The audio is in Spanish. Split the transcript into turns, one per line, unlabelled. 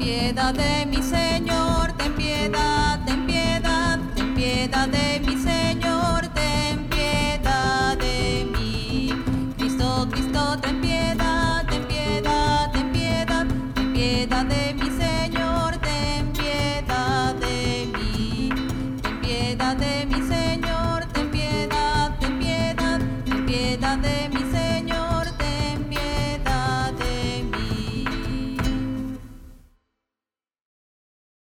piedad de mi Señor, ten piedad, ten piedad, ten piedad de mi Señor, ten piedad de mí. Cristo, Cristo, ten piedad.